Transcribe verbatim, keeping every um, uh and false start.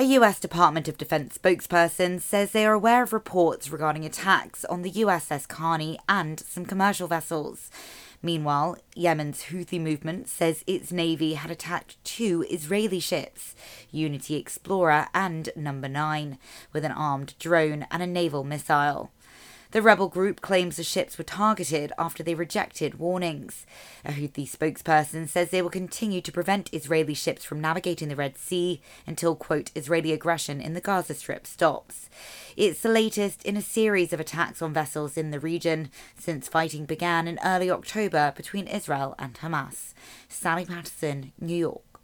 A U S Department of Defense spokesperson says they are aware of reports regarding attacks on the U S S Khani and some commercial vessels. Meanwhile, Yemen's Houthi movement says its navy had attacked two Israeli ships, Unity Explorer and Number nine, with an armed drone and a naval missile. The rebel group claims the ships were targeted after they rejected warnings. A Houthi spokesperson says they will continue to prevent Israeli ships from navigating the Red Sea until, quote, Israeli aggression in the Gaza Strip stops. It's the latest in a series of attacks on vessels in the region since fighting began in early October between Israel and Hamas. Sally Patterson, New York.